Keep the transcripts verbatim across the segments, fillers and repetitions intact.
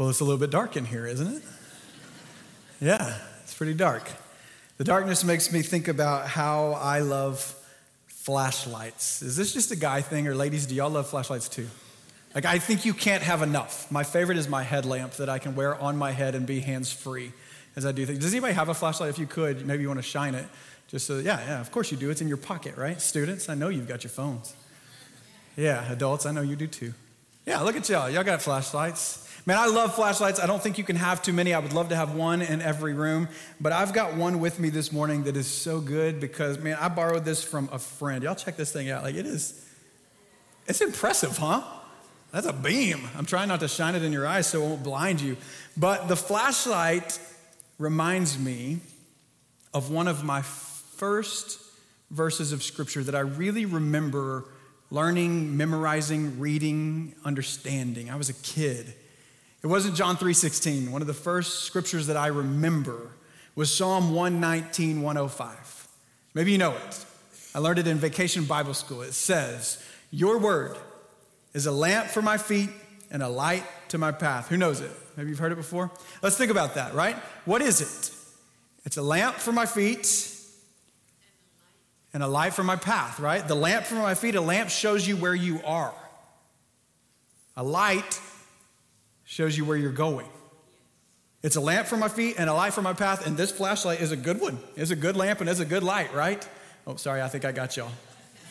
Well, it's a little bit dark in here, isn't it? Yeah, it's pretty dark. The darkness makes me think about how I love flashlights. Is this just a guy thing, or ladies, do y'all love flashlights too? Like, I think you can't have enough. My favorite is my headlamp that I can wear on my head and be hands-free as I do things. Does anybody have a flashlight? If you could, maybe you want to shine it. Just so, yeah, yeah, of course you do. It's in your pocket, right? Students, I know you've got your phones. Yeah, adults, I know you do too. Yeah, look at y'all. Y'all got flashlights. Man, I love flashlights. I don't think you can have too many. I would love to have one in every room. But I've got one with me this morning that is so good because, man, I borrowed this from a friend. Y'all check this thing out. Like, it is, it's impressive, huh? That's a beam. I'm trying not to shine it in your eyes so it won't blind you. But the flashlight reminds me of one of my first verses of Scripture that I really remember learning, memorizing, reading, understanding. I was a kid. It wasn't John three sixteen. One of the first scriptures that I remember was Psalm one nineteen, one oh five. Maybe you know it. I learned it in Vacation Bible School. It says, "Your word is a lamp for my feet and a light to my path." Who knows it? Maybe you've heard it before. Let's think about that, right? What is it? It's a lamp for my feet and a light for my path, right? The lamp for my feet, a lamp shows you where you are. A light shows you where you're going. It's a lamp for my feet and a light for my path, and this flashlight is a good one. It's a good lamp and it's a good light, right? Oh, sorry, I think I got y'all.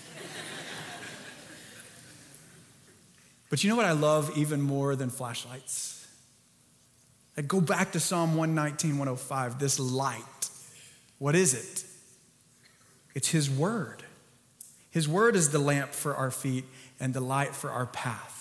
But you know what I love even more than flashlights? I go back to Psalm one nineteen, one oh five, this light. What is it? It's His word. His word is the lamp for our feet and the light for our path.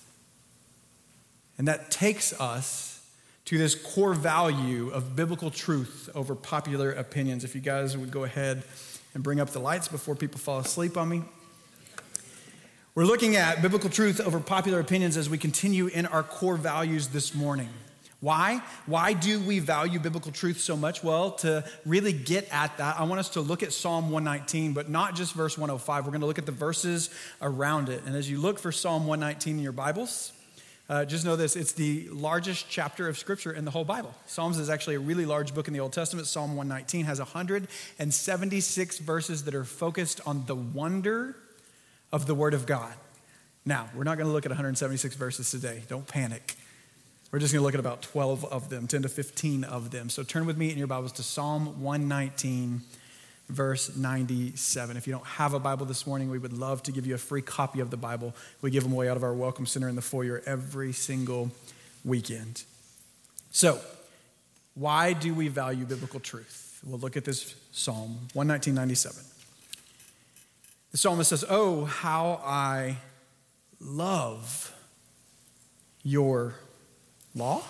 And that takes us to this core value of biblical truth over popular opinions. If you guys would go ahead and bring up the lights before people fall asleep on me. We're looking at biblical truth over popular opinions as we continue in our core values this morning. Why? Why do we value biblical truth so much? Well, to really get at that, I want us to look at Psalm one nineteen, but not just verse one oh five. We're going to look at the verses around it. And as you look for Psalm one nineteen in your Bibles, uh, just know this, it's the largest chapter of Scripture in the whole Bible. Psalms is actually a really large book in the Old Testament. Psalm one nineteen has one hundred seventy-six verses that are focused on the wonder of the Word of God. Now, we're not going to look at one hundred seventy-six verses today. Don't panic. We're just going to look at about twelve of them, ten to fifteen of them. So turn with me in your Bibles to Psalm one nineteen, verse ninety-seven. If you don't have a Bible this morning, we would love to give you a free copy of the Bible. We give them away out of our Welcome Center in the foyer every single weekend. So, why do we value biblical truth? We'll look at this Psalm one nineteen, ninety-seven. The psalmist says, "Oh, how I love your law."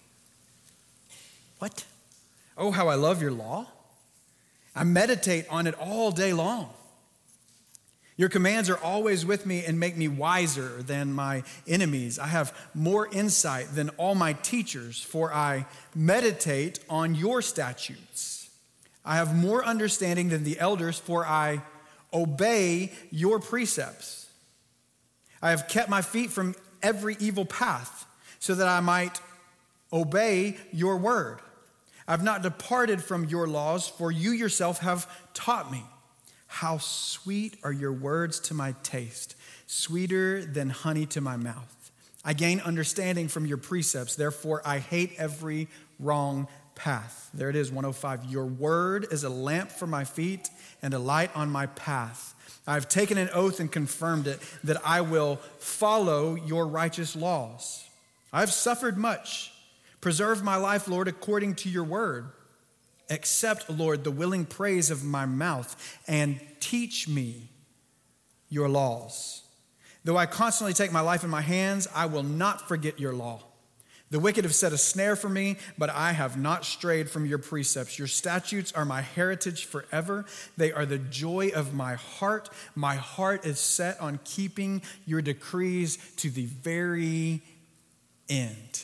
What? "Oh, how I love your law. I meditate on it all day long. Your commands are always with me and make me wiser than my enemies. I have more insight than all my teachers, for I meditate on your statutes. I have more understanding than the elders, for I obey your precepts. I have kept my feet from every evil path, so that I might obey your word. I've not departed from your laws, for you yourself have taught me. How sweet are your words to my taste, sweeter than honey to my mouth. I gain understanding from your precepts, therefore I hate every wrong path." There it is, one oh five. "Your word is a lamp for my feet and a light on my path. I've taken an oath and confirmed it, that I will follow your righteous laws. I've suffered much. Preserve my life, Lord, according to your word. Accept, Lord, the willing praise of my mouth, and teach me your laws. Though I constantly take my life in my hands, I will not forget your law. The wicked have set a snare for me, but I have not strayed from your precepts. Your statutes are my heritage forever. They are the joy of my heart. My heart is set on keeping your decrees to the very end."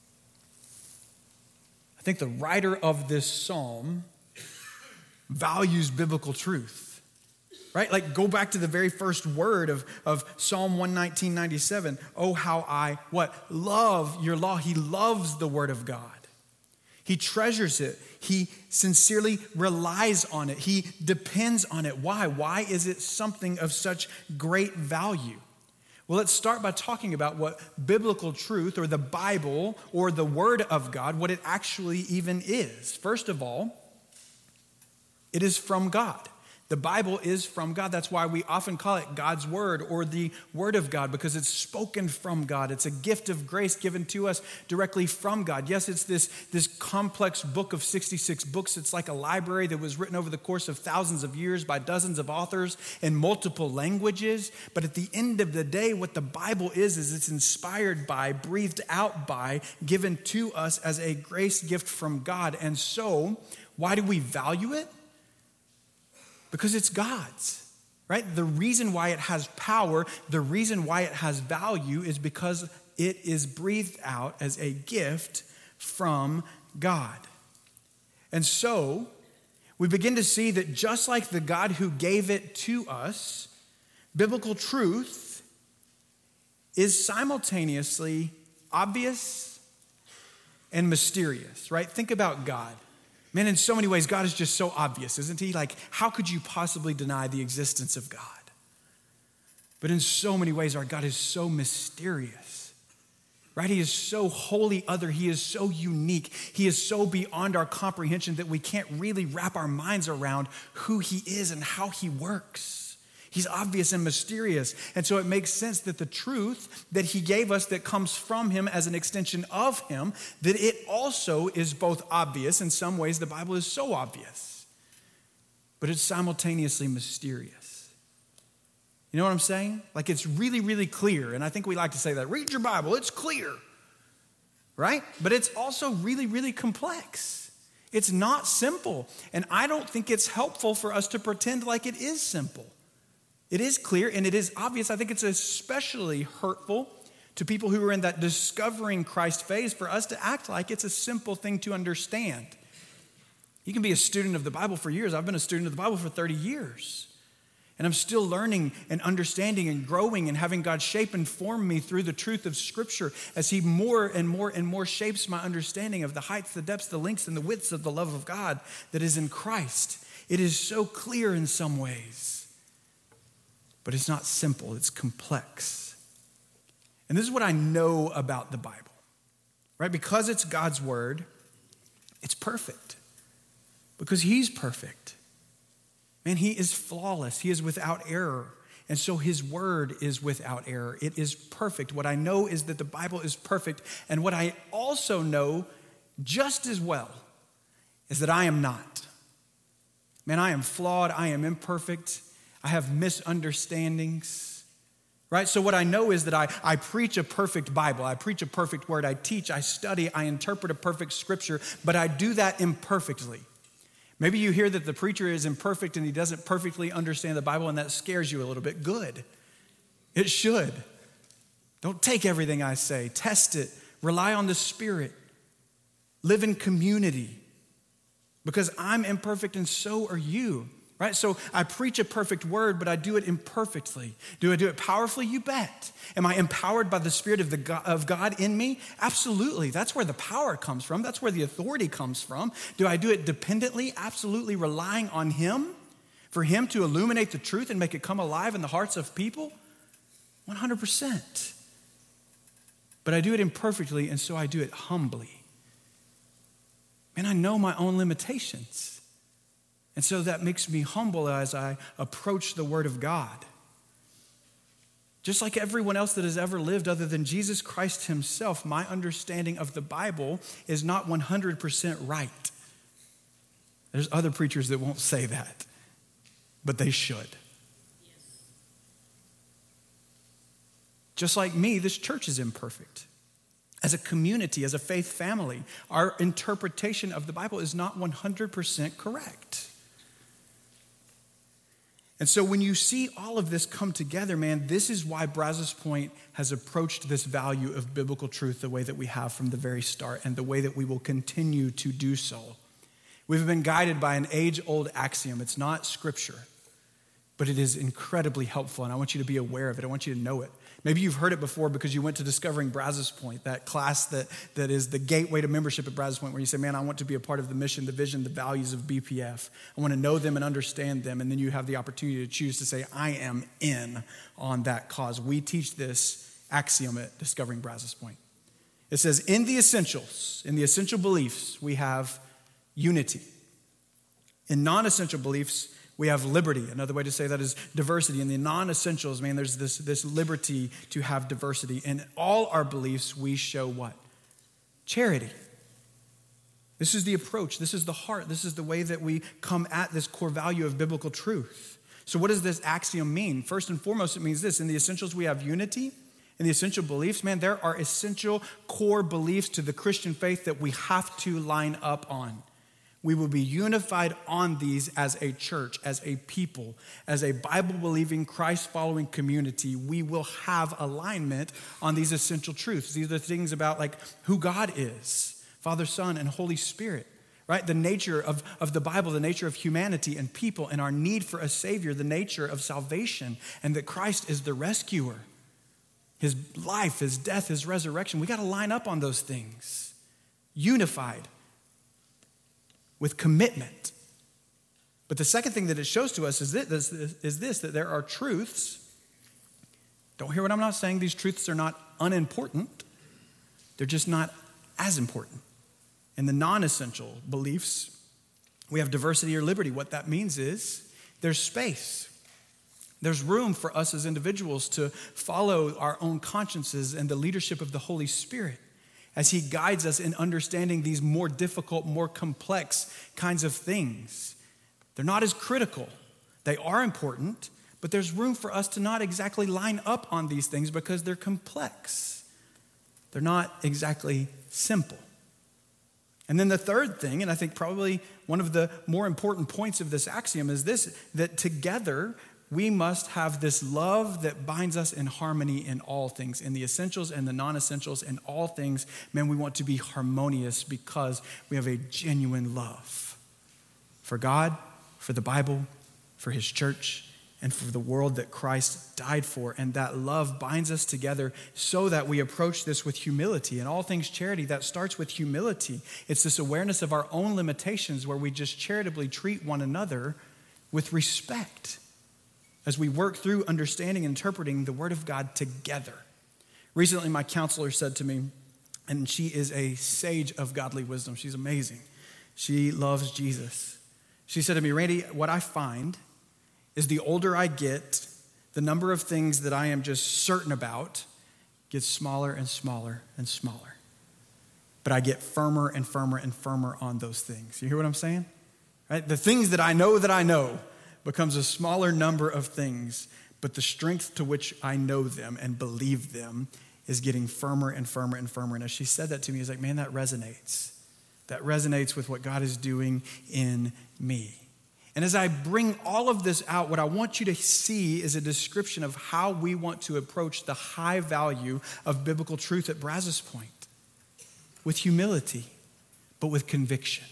I think the writer of this psalm values biblical truth. right? Like go back to the very first word of, of Psalm one nineteen, ninety-seven. Oh, how I, what? Love your law. He loves the word of God. He treasures it. He sincerely relies on it. He depends on it. Why? Why is it something of such great value? Well, let's start by talking about what biblical truth or the Bible or the Word of God, what it actually even is. First of all, it is from God. The Bible is from God. That's why we often call it God's Word or the Word of God, because it's spoken from God. It's a gift of grace given to us directly from God. Yes, it's this, this complex book of sixty-six books. It's like a library that was written over the course of thousands of years by dozens of authors in multiple languages. But at the end of the day, what the Bible is, is it's inspired by, breathed out by, given to us as a grace gift from God. And so, why do we value it? Because it's God's, right? The reason why it has power, the reason why it has value is because it is breathed out as a gift from God. And so we begin to see that just like the God who gave it to us, biblical truth is simultaneously obvious and mysterious, right? Think about God. Man, in so many ways, God is just so obvious, isn't he? Like, how could you possibly deny the existence of God? But in so many ways, our God is so mysterious, right? He is so wholly other. He is so unique. He is so beyond our comprehension that we can't really wrap our minds around who he is and how he works. He's obvious and mysterious. And so it makes sense that the truth that he gave us that comes from him as an extension of him, that it also is both obvious. In some ways, the Bible is so obvious, but it's simultaneously mysterious. You know what I'm saying? Like it's really, really clear. And I think we like to say that. Read your Bible, it's clear, right? But it's also really, really complex. It's not simple. And I don't think it's helpful for us to pretend like it is simple. It is clear and it is obvious. I think it's especially hurtful to people who are in that discovering Christ phase for us to act like it's a simple thing to understand. You can be a student of the Bible for years. I've been a student of the Bible for thirty years. And I'm still learning and understanding and growing and having God shape and form me through the truth of Scripture as he more and more and more shapes my understanding of the heights, the depths, the lengths, and the widths of the love of God that is in Christ. It is so clear in some ways. But it's not simple, it's complex. And this is what I know about the Bible, right? Because it's God's word, it's perfect. Because he's perfect. Man, he is flawless. He is without error. And so his word is without error. It is perfect. What I know is that the Bible is perfect. And what I also know just as well is that I am not. Man, I am flawed. I am imperfect. I have misunderstandings, right? So what I know is that I, I preach a perfect Bible. I preach a perfect word. I teach, I study, I interpret a perfect scripture, but I do that imperfectly. Maybe you hear that the preacher is imperfect and he doesn't perfectly understand the Bible, and that scares you a little bit. Good. It should. Don't take everything I say. Test it. Rely on the Spirit. Live in community. Because I'm imperfect and so are you. Right? So I preach a perfect word, but I do it imperfectly. Do I do it powerfully? You bet. Am I empowered by the Spirit of, the God, of God in me? Absolutely. That's where the power comes from. That's where the authority comes from. Do I do it dependently? Absolutely, relying on him, for him to illuminate the truth and make it come alive in the hearts of people? one hundred percent. But I do it imperfectly, and so I do it humbly. And I know my own limitations. And so that makes me humble as I approach the Word of God. Just like everyone else that has ever lived other than Jesus Christ himself, my understanding of the Bible is not one hundred percent right. There's other preachers that won't say that, but they should. Yes. Just like me, this church is imperfect. As a community, as a faith family, our interpretation of the Bible is not one hundred percent correct. And so when you see all of this come together, man, this is why Brazos Point has approached this value of biblical truth the way that we have from the very start and the way that we will continue to do so. We've been guided by an age-old axiom. It's not scripture. but it is incredibly helpful, and I want you to be aware of it. I want you to know it. Maybe you've heard it before because you went to Discovering Brazos Point, that class that, that is the gateway to membership at Brazos Point, where you say, man, I want to be a part of the mission, the vision, the values of B P F. I want to know them and understand them, and then you have the opportunity to choose to say, I am in on that cause. We teach this axiom at Discovering Brazos Point. It says, in the essentials, in the essential beliefs, we have unity. In non-essential beliefs, we have liberty. Another way to say that is diversity. In the non-essentials, man, there's this, this liberty to have diversity. In all our beliefs, we show what? Charity. This is the approach. This is the heart. This is the way that we come at this core value of biblical truth. So what does this axiom mean? First and foremost, it means this. In the essentials, we have unity. In the essential beliefs, man, there are essential core beliefs to the Christian faith that we have to line up on. We will be unified on these as a church, as a people, as a Bible-believing, Christ-following community. We will have alignment on these essential truths. These are the things about like who God is, Father, Son, and Holy Spirit, right? The nature of, of the Bible, the nature of humanity and people, and our need for a Savior, the nature of salvation, and that Christ is the rescuer. His life, his death, his resurrection. We got to line up on those things. Unified. With commitment. But the second thing that it shows to us is this, is this, that there are truths. Don't hear what I'm not saying. These truths are not unimportant. They're just not as important. In the non-essential beliefs, we have diversity or liberty. What that means is there's space. There's room for us as individuals to follow our own consciences and the leadership of the Holy Spirit as he guides us in understanding these more difficult, more complex kinds of things. They're not as critical. They are important, but there's room for us to not exactly line up on these things because they're complex. They're not exactly simple. And then the third thing, and I think probably one of the more important points of this axiom is this, that together we must have this love that binds us in harmony in all things, in the essentials and the non-essentials, in all things. Man, we want to be harmonious because we have a genuine love for God, for the Bible, for his church, and for the world that Christ died for. And that love binds us together so that we approach this with humility. In all things charity, that starts with humility. It's this awareness of our own limitations where we just charitably treat one another with respect as we work through understanding and interpreting the Word of God together. Recently, my counselor said to me, and she is a sage of godly wisdom. She's amazing. She loves Jesus. She said to me, Randy, what I find is the older I get, the number of things that I am just certain about gets smaller and smaller and smaller. But I get firmer and firmer and firmer on those things. You hear what I'm saying? Right? The things that I know that I know becomes a smaller number of things, but the strength to which I know them and believe them is getting firmer and firmer and firmer. And as she said that to me, it's like, man, that resonates. That resonates with what God is doing in me. And as I bring all of this out, what I want you to see is a description of how we want to approach the high value of biblical truth at Brazos Point. With humility, but with conviction.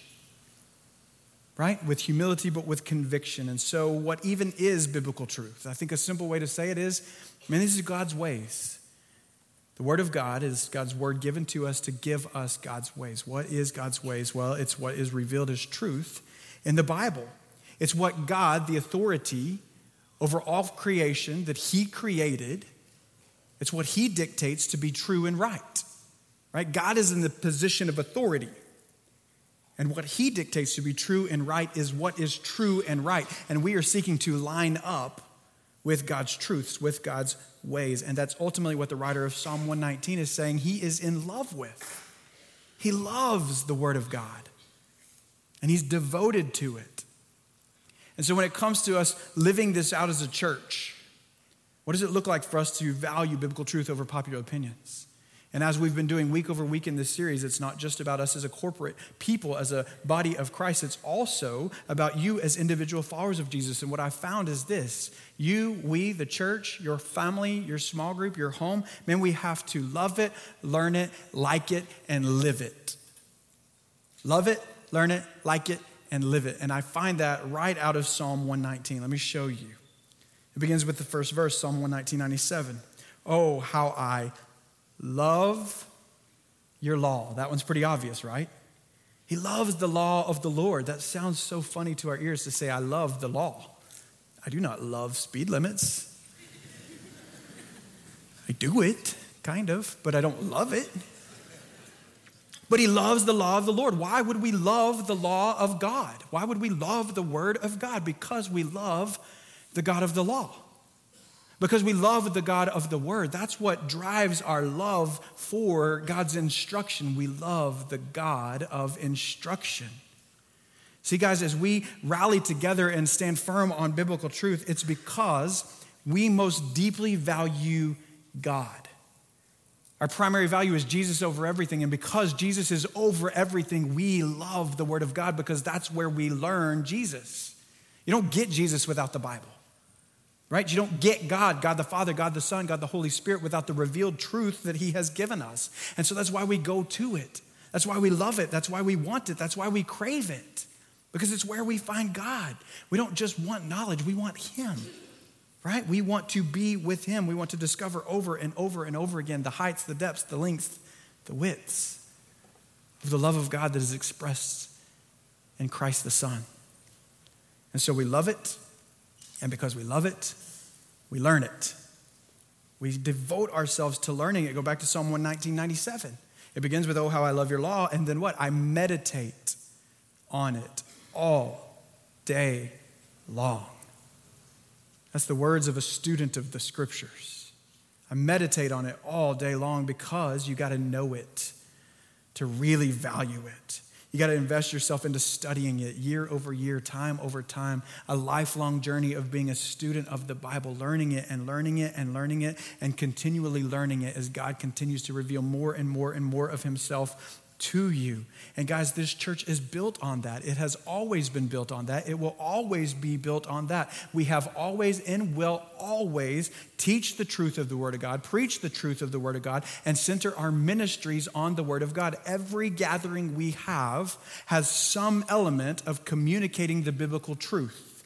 Right? With humility, but with conviction. And so what even is biblical truth? I think a simple way to say it is, man, this is God's ways. The Word of God is God's Word given to us to give us God's ways. What is God's ways? Well, it's what is revealed as truth in the Bible. It's what God, the authority over all creation that he created, it's what he dictates to be true and right. Right? God is in the position of authority. And what he dictates to be true and right is what is true and right. And we are seeking to line up with God's truths, with God's ways. And that's ultimately what the writer of Psalm one nineteen is saying he is in love with. He loves the Word of God. And he's devoted to it. And so when it comes to us living this out as a church, what does it look like for us to value biblical truth over popular opinions? And as we've been doing week over week in this series, it's not just about us as a corporate people, as a body of Christ. It's also about you as individual followers of Jesus. And what I found is this. You, we, the church, your family, your small group, your home, man, we have to love it, learn it, like it, and live it. Love it, learn it, like it, and live it. And I find that right out of Psalm one nineteen. Let me show you. It begins with the first verse, Psalm one nineteen, ninety-seven. Oh, how I love your law. That one's pretty obvious, right? He loves the law of the Lord. That sounds so funny to our ears to say, I love the law. I do not love speed limits. I do it, kind of, but I don't love it. But he loves the law of the Lord. Why would we love the law of God? Why would we love the word of God? Because we love the God of the law. Because we love the God of the word. That's what drives our love for God's instruction. We love the God of instruction. See, guys, as we rally together and stand firm on biblical truth, it's because we most deeply value God. Our primary value is Jesus over everything. And because Jesus is over everything, we love the word of God because that's where we learn Jesus. You don't get Jesus without the Bible. Right? You don't get God, God the Father, God the Son, God the Holy Spirit without the revealed truth that he has given us. And so that's why we go to it. That's why we love it. That's why we want it. That's why we crave it. Because it's where we find God. We don't just want knowledge, we want him. Right? We want to be with him. We want to discover over and over and over again the heights, the depths, the lengths, the widths of the love of God that is expressed in Christ the Son. And so we love it. And because we love it, we learn it. We devote ourselves to learning it. Go back to Psalm one nineteen, ninety-seven. It begins with, oh, how I love your law. And then what? I meditate on it all day long. That's the words of a student of the scriptures. I meditate on it all day long because you got to know it to really value it. You got to invest yourself into studying it year over year, time over time, a lifelong journey of being a student of the Bible, learning it and learning it and learning it and continually learning it as God continues to reveal more and more and more of himself to you. And guys, this church is built on that. It has always been built on that. It will always be built on that. We have always and will always teach the truth of the Word of God, preach the truth of the Word of God, and center our ministries on the Word of God. Every gathering we have has some element of communicating the biblical truth.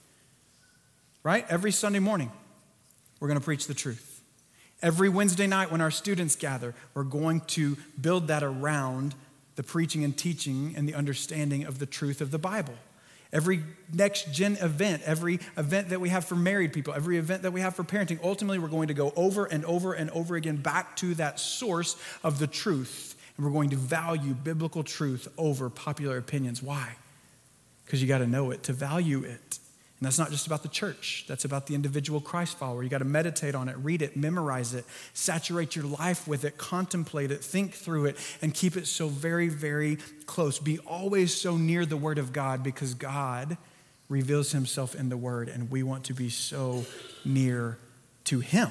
Right? Every Sunday morning, we're going to preach the truth. Every Wednesday night when our students gather, we're going to build that around the preaching and teaching and the understanding of the truth of the Bible. Every next gen event, every event that we have for married people, every event that we have for parenting, ultimately we're going to go over and over and over again back to that source of the truth. And we're going to value biblical truth over popular opinions. Why? Because you got to know it to value it. And that's not just about the church. That's about the individual Christ follower. You got to meditate on it, read it, memorize it, saturate your life with it, contemplate it, think through it, and keep it so very, very close. Be always so near the Word of God because God reveals himself in the Word, and we want to be so near to him.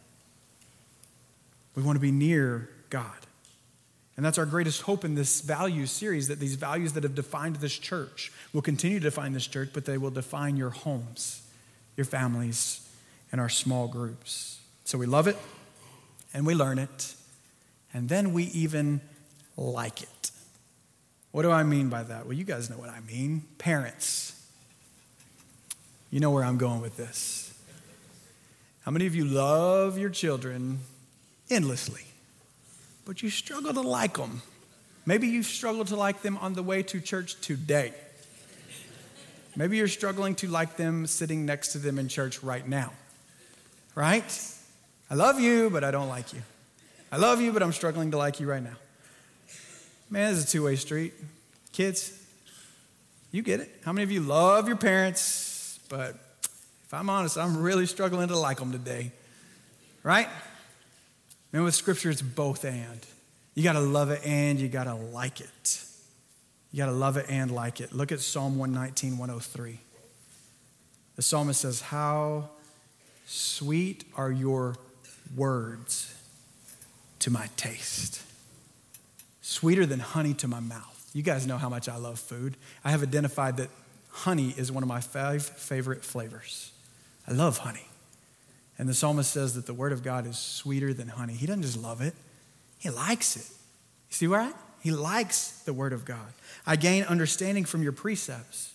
We want to be near God. And that's our greatest hope in this values series, that these values that have defined this church will continue to define this church, but they will define your homes, your families, and our small groups. So we love it, and we learn it, and then we even like it. What do I mean by that? Well, you guys know what I mean. Parents, you know where I'm going with this. How many of you love your children endlessly, but you struggle to like them? Maybe you've struggled to like them on the way to church today. Maybe you're struggling to like them sitting next to them in church right now, right? I love you, but I don't like you. I love you, but I'm struggling to like you right now. Man, it's a two-way street. Kids, you get it. How many of you love your parents, but if I'm honest, I'm really struggling to like them today, right? Man, with Scripture, it's both and. You got to love it and you got to like it. You got to love it and like it. Look at Psalm one nineteen, one oh three. The psalmist says, how sweet are your words to my taste. Sweeter than honey to my mouth. You guys know how much I love food. I have identified that honey is one of my five favorite flavors. I love honey. And the psalmist says that the word of God is sweeter than honey. He doesn't just love it. He likes it. You see where I? He likes the word of God. I gain understanding from your precepts.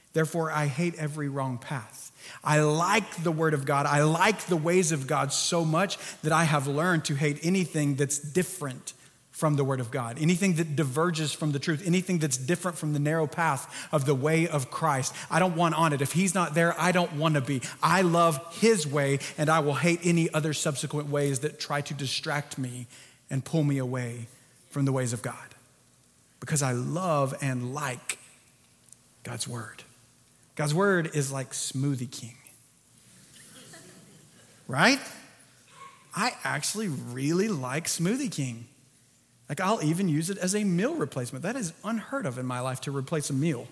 Therefore, I hate every wrong path. I like the word of God. I like the ways of God so much that I have learned to hate anything that's different from the word of God, anything that diverges from the truth, anything that's different from the narrow path of the way of Christ. I don't want on it. If he's not there, I don't want to be. I love his way, and I will hate any other subsequent ways that try to distract me and pull me away from the ways of God, because I love and like God's word. God's word is like Smoothie King, right? I actually really like Smoothie King. Like, I'll even use it as a meal replacement. That is unheard of in my life, to replace a meal.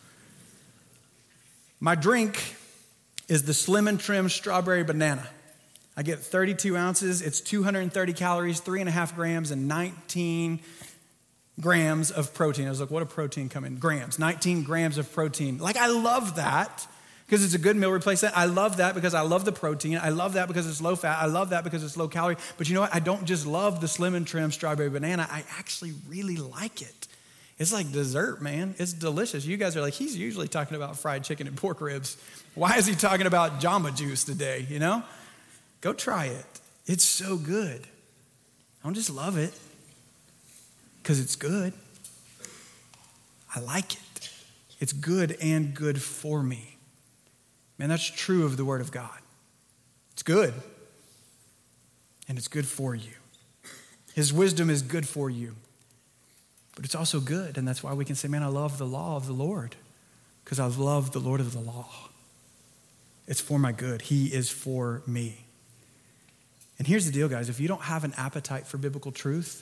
My drink is the Slim and Trim Strawberry Banana. I get thirty-two ounces. It's two hundred thirty calories, three and a half grams, and nineteen grams of protein. I was like, what a protein come in? Grams, nineteen grams of protein. Like, I love that because it's a good meal replacement. I love that because I love the protein. I love that because it's low fat. I love that because it's low calorie. But you know what? I don't just love the Slim and Trim Strawberry Banana. I actually really like it. It's like dessert, man. It's delicious. You guys are like, he's usually talking about fried chicken and pork ribs. Why is he talking about Jamba Juice today, you know? Go try it. It's so good. I don't just love it because it's good. I like it. It's good and good for me. Man, that's true of the word of God. It's good. And it's good for you. His wisdom is good for you. But it's also good. And that's why we can say, man, I love the law of the Lord. Because I love the Lord of the law. It's for my good. He is for me. And here's the deal, guys. If you don't have an appetite for biblical truth,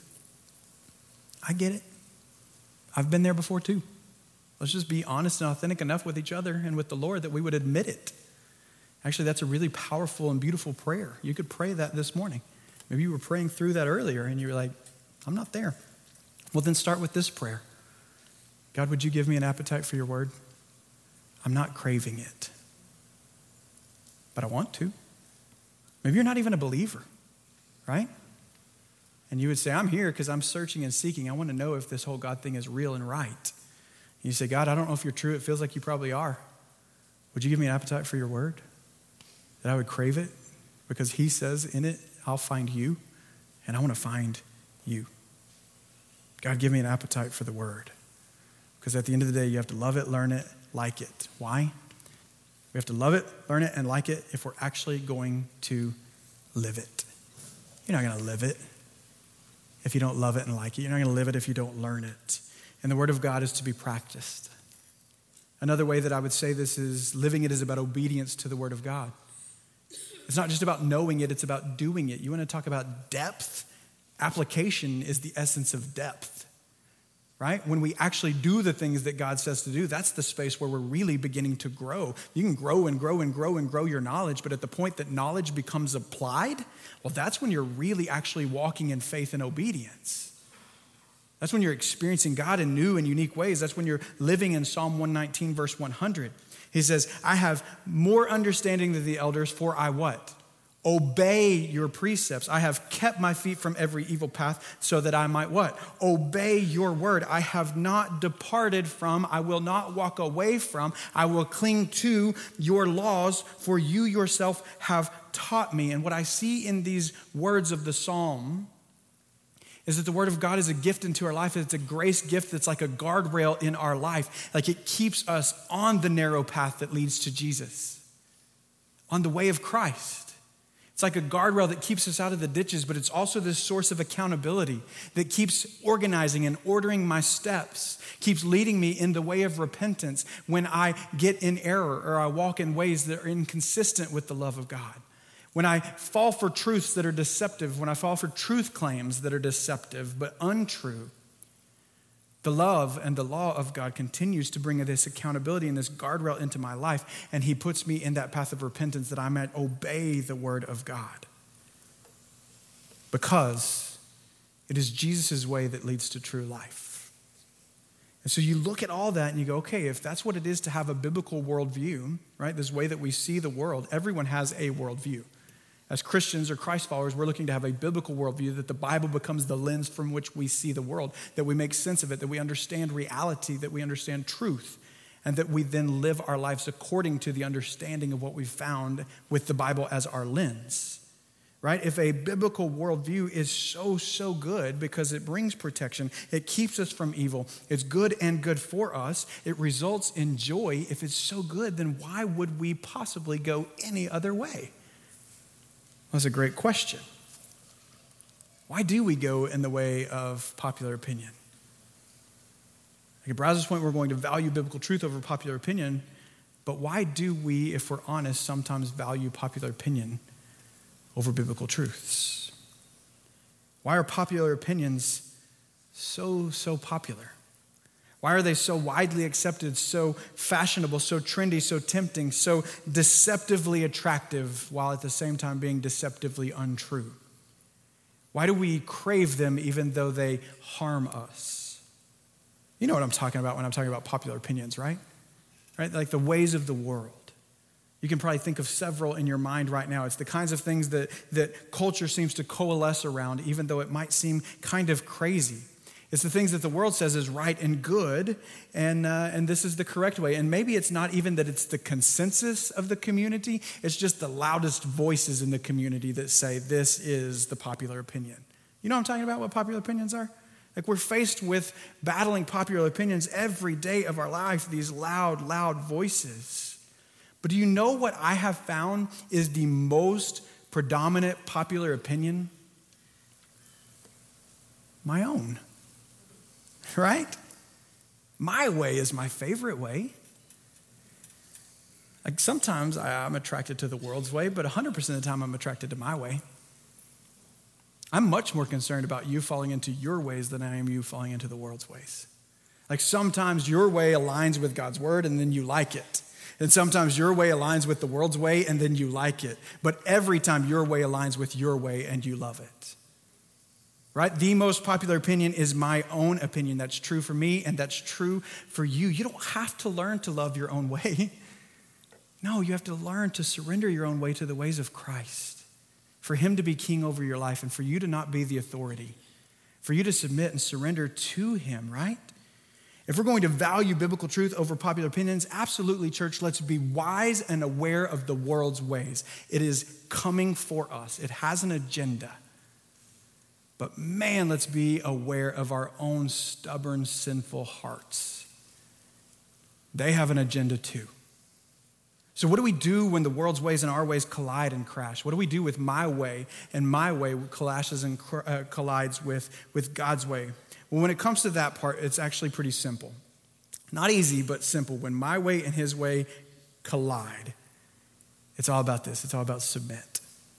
I get it. I've been there before too. Let's just be honest and authentic enough with each other and with the Lord that we would admit it. Actually, that's a really powerful and beautiful prayer. You could pray that this morning. Maybe you were praying through that earlier and you were like, I'm not there. Well, then start with this prayer. God, would you give me an appetite for your word? I'm not craving it, but I want to. Maybe you're not even a believer, right? And you would say, I'm here because I'm searching and seeking. I want to know if this whole God thing is real and right. You say, God, I don't know if you're true. It feels like you probably are. Would you give me an appetite for your word? That I would crave it? Because he says in it, I'll find you, and I want to find you. God, give me an appetite for the word. Because at the end of the day, you have to love it, learn it, like it. Why? We have to love it, learn it, and like it if we're actually going to live it. You're not going to live it if you don't love it and like it. You're not going to live it if you don't learn it. And the word of God is to be practiced. Another way that I would say this is living it is about obedience to the word of God. It's not just about knowing it, it's about doing it. You want to talk about depth? Application is the essence of depth, right? When we actually do the things that God says to do, that's the space where we're really beginning to grow. You can grow and grow and grow and grow your knowledge, but at the point that knowledge becomes applied, well, that's when you're really actually walking in faith and obedience. That's when you're experiencing God in new and unique ways. That's when you're living in Psalm one nineteen, verse one hundred. He says, I have more understanding than the elders, for I what? Obey your precepts. I have kept my feet from every evil path so that I might what? Obey your word. I have not departed from, I will not walk away from, I will cling to your laws, for you yourself have taught me. And what I see in these words of the psalm is that the word of God is a gift into our life. It's a grace gift that's like a guardrail in our life. Like it keeps us on the narrow path that leads to Jesus, on the way of Christ. It's like a guardrail that keeps us out of the ditches, but it's also this source of accountability that keeps organizing and ordering my steps, keeps leading me in the way of repentance when I get in error or I walk in ways that are inconsistent with the love of God. When I fall for truths that are deceptive, when I fall for truth claims that are deceptive but untrue, the love and the law of God continues to bring this accountability and this guardrail into my life, and he puts me in that path of repentance that I might obey the word of God. Because it is Jesus' way that leads to true life. And so you look at all that and you go, okay, if that's what it is to have a biblical worldview, right, this way that we see the world, everyone has a worldview. As Christians or Christ followers, we're looking to have a biblical worldview, that the Bible becomes the lens from which we see the world, that we make sense of it, that we understand reality, that we understand truth. and that we then live our lives according to the understanding of what we've found with the Bible as our lens, right? If a biblical worldview is so, so good because it brings protection, it keeps us from evil, it's good and good for us, it results in joy. If it's so good, then why would we possibly go any other way? That's a great question. Why do we go in the way of popular opinion? Like at Brazos Point, we're going to value biblical truth over popular opinion, but why do we, if we're honest, sometimes value popular opinion over biblical truths? Why are popular opinions so, so popular? Why are they so widely accepted, so fashionable, so trendy, so tempting, so deceptively attractive, while at the same time being deceptively untrue? Why do we crave them even though they harm us? You know what I'm talking about when I'm talking about popular opinions, right? Right? Like the ways of the world. You can probably think of several in your mind right now. It's the kinds of things that, that culture seems to coalesce around, even though it might seem kind of crazy. It's the things that the world says is right and good, and, uh, and this is the correct way. And maybe it's not even that it's the consensus of the community. It's just the loudest voices in the community that say this is the popular opinion. You know what I'm talking about, what popular opinions are? Like we're faced with battling popular opinions every day of our life, these loud, loud voices. But do you know what I have found is the most predominant popular opinion? My own, right? My way is my favorite way. Like sometimes I'm attracted to the world's way, but one hundred percent of the time I'm attracted to my way. I'm much more concerned about you falling into your ways than I am you falling into the world's ways. Like sometimes your way aligns with God's word and then you like it. And sometimes your way aligns with the world's way and then you like it. But every time your way aligns with your way and you love it. Right? The most popular opinion is my own opinion. That's true for me and that's true for you. You don't have to learn to love your own way. No, you have to learn to surrender your own way to the ways of Christ. For him to be king over your life and for you to not be the authority. For you to submit and surrender to him, right? If we're going to value biblical truth over popular opinions, absolutely, church, let's be wise and aware of the world's ways. It is coming for us. It has an agenda. But man, let's be aware of our own stubborn, sinful hearts. They have an agenda too. So what do we do when the world's ways and our ways collide and crash? What do we do with my way and my way clashes and uh, collides with, with God's way? Well, when it comes to that part, it's actually pretty simple. Not easy, but simple. When my way and his way collide, it's all about this. It's all about submit.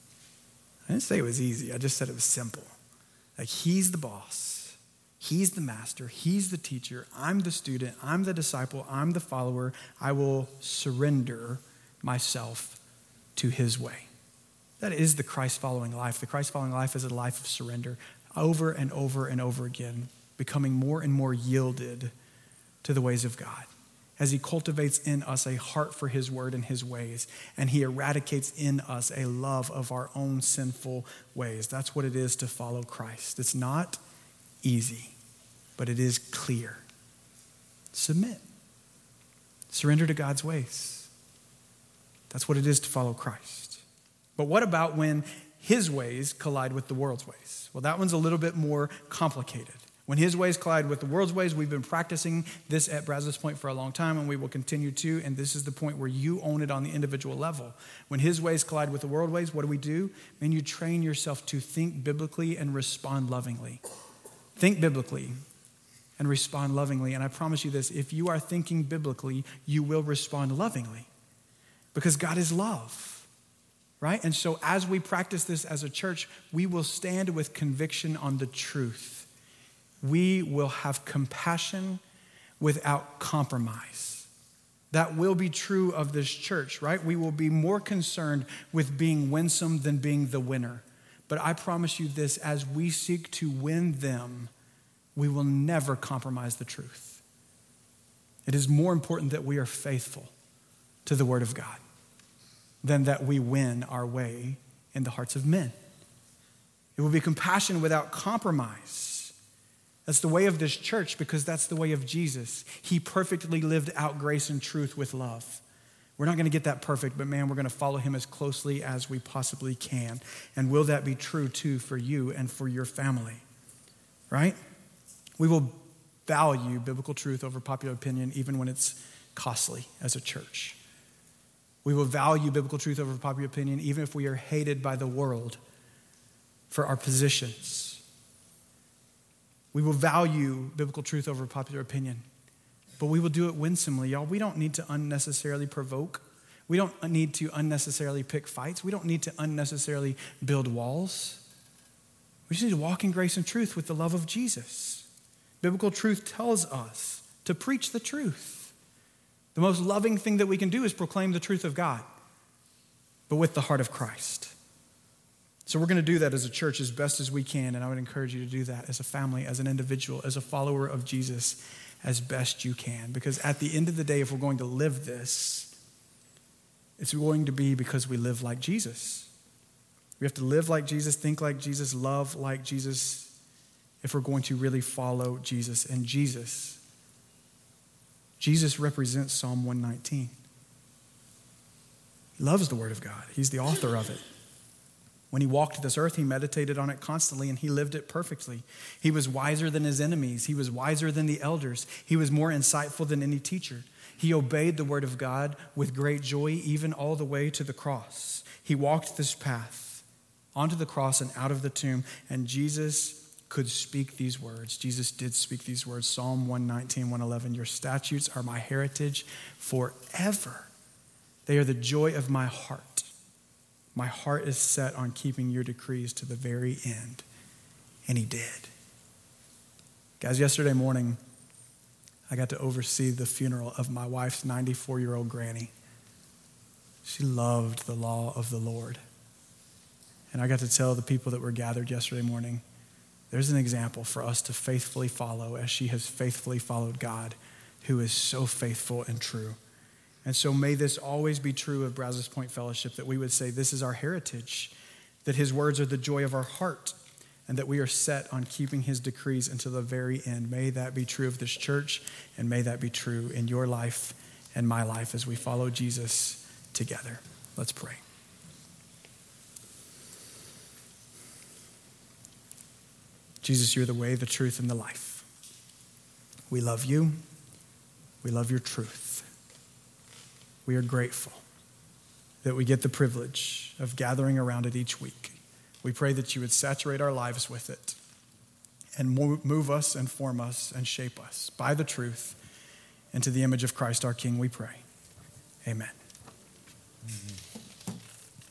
I didn't say it was easy. I just said it was simple. Like he's the boss. He's the master. He's the teacher. I'm the student. I'm the disciple. I'm the follower. I will surrender myself to his way. That is the Christ-following life. The Christ-following life is a life of surrender over and over and over again, becoming more and more yielded to the ways of God as he cultivates in us a heart for his word and his ways, and he eradicates in us a love of our own sinful ways. That's what it is to follow Christ. It's not easy, but it is clear. Submit. Surrender to God's ways. That's what it is to follow Christ. But what about when his ways collide with the world's ways? Well, that one's a little bit more complicated. When his ways collide with the world's ways, we've been practicing this at Brazos Point for a long time, and we will continue to, and this is the point where you own it on the individual level. When his ways collide with the world ways, what do we do? Man, you train yourself to think biblically and respond lovingly. Think biblically and respond lovingly. And I promise you this, if you are thinking biblically, you will respond lovingly because God is love, right? And so as we practice this as a church, we will stand with conviction on the truth. We will have compassion without compromise. That will be true of this church, right? We will be more concerned with being winsome than being the winner. But I promise you this, as we seek to win them, we will never compromise the truth. It is more important that we are faithful to the word of God than that we win our way in the hearts of men. It will be compassion without compromise. That's the way of this church because that's the way of Jesus. He perfectly lived out grace and truth with love. We're not going to get that perfect, but man, we're going to follow him as closely as we possibly can. And will that be true too for you and for your family? Right? We will value biblical truth over popular opinion even when it's costly as a church. We will value biblical truth over popular opinion even if we are hated by the world for our positions. We will value biblical truth over popular opinion, but we will do it winsomely. Y'all, we don't need to unnecessarily provoke. We don't need to unnecessarily pick fights. We don't need to unnecessarily build walls. We just need to walk in grace and truth with the love of Jesus. Biblical truth tells us to preach the truth. The most loving thing that we can do is proclaim the truth of God, but with the heart of Christ. So we're going to do that as a church as best as we can, and I would encourage you to do that as a family, as an individual, as a follower of Jesus, as best you can. Because at the end of the day, if we're going to live this, it's going to be because we live like Jesus. We have to live like Jesus, think like Jesus, love like Jesus, if we're going to really follow Jesus. And Jesus, Jesus represents Psalm one nineteen. He loves the Word of God. He's the author of it. When he walked this earth, he meditated on it constantly and he lived it perfectly. He was wiser than his enemies. He was wiser than the elders. He was more insightful than any teacher. He obeyed the word of God with great joy, even all the way to the cross. He walked this path onto the cross and out of the tomb, and Jesus could speak these words. Jesus did speak these words. Psalm one nineteen, one eleven, your statutes are my heritage forever. They are the joy of my heart. My heart is set on keeping your decrees to the very end. And he did. Guys, yesterday morning, I got to oversee the funeral of my wife's ninety-four-year-old granny. She loved the law of the Lord. And I got to tell the people that were gathered yesterday morning, there's an example for us to faithfully follow as she has faithfully followed God, who is so faithful and true. And so may this always be true of Brazos Point Fellowship, that we would say this is our heritage, that his words are the joy of our heart, and that we are set on keeping his decrees until the very end. May that be true of this church, and may that be true in your life and my life as we follow Jesus together. Let's pray. Jesus, you're the way, the truth, and the life. We love you. We love your truth. We are grateful that we get the privilege of gathering around it each week. We pray that you would saturate our lives with it and move us and form us and shape us by the truth into the image of Christ our King, we pray. Amen. Mm-hmm.